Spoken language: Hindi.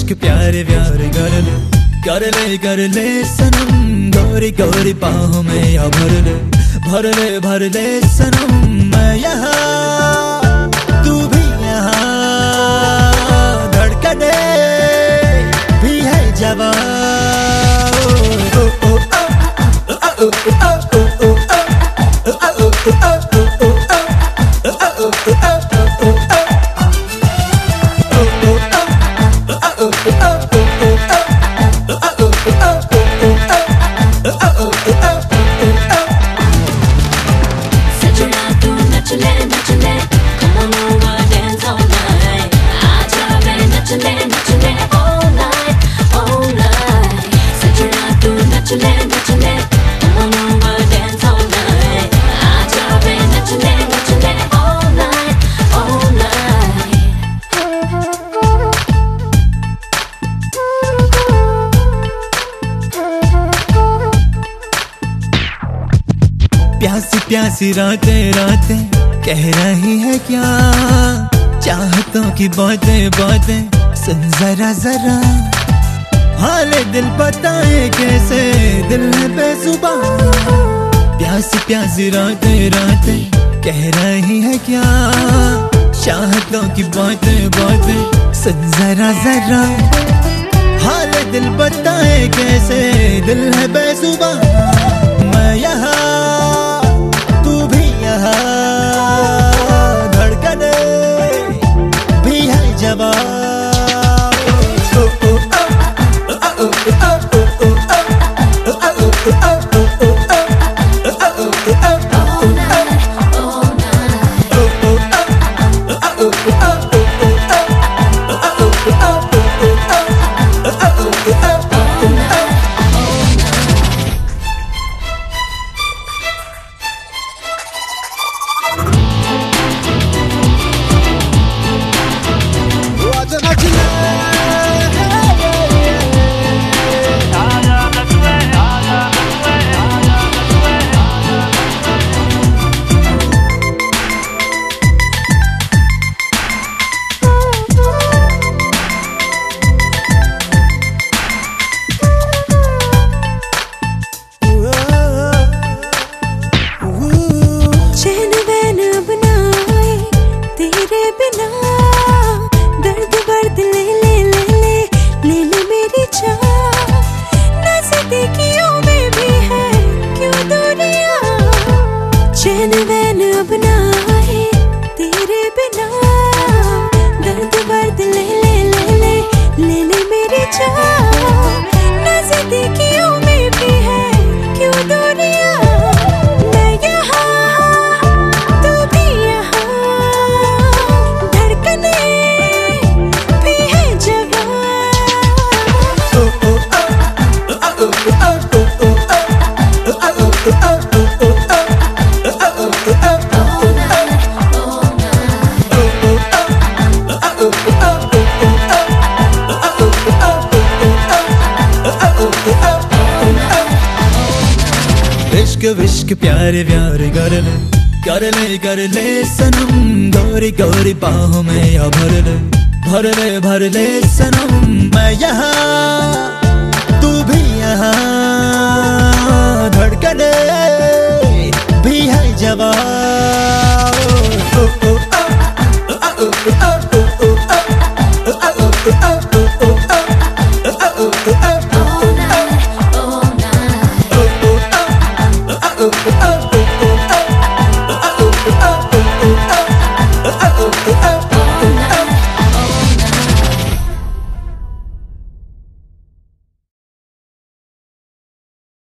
इश्क प्यारे प्यारे कर ले सनम, गोरी गोरी बाहों में या भर ले सनम। मैं यहाँ तू भी यहाँ, धड़कने भी है जवां। प्यासी प्यासी रातें कह रही है क्या, चाहतों की बातें सुन जरा जरा। हाले दिल बताए कैसे, दिल है बेजुबान। प्यासी प्यासी रातें कह रही है क्या, चाहतों की बातें सुन जरा जरा। हाले दिल बताए कैसे, दिल है बेजुबान। मैं यहाँ तू भी यहाँ, धड़कने भी है जवां। चैन वैन अब ना आए तेरे बिना, दर्द बर्द ले ले ले ले ले ले मेरी जान। नज़दीकियों में भी है क्यों दूरियां, मैं यहाँ तू भी यहाँ, धड़कने भी है जवां। इश्क विश्क प्यारे प्यारे कर ले सनम, गोरी गोरी बाहों में या भर ले सनम। मैं यहाँ तू भी यहाँ, धड़कने भी है जवां।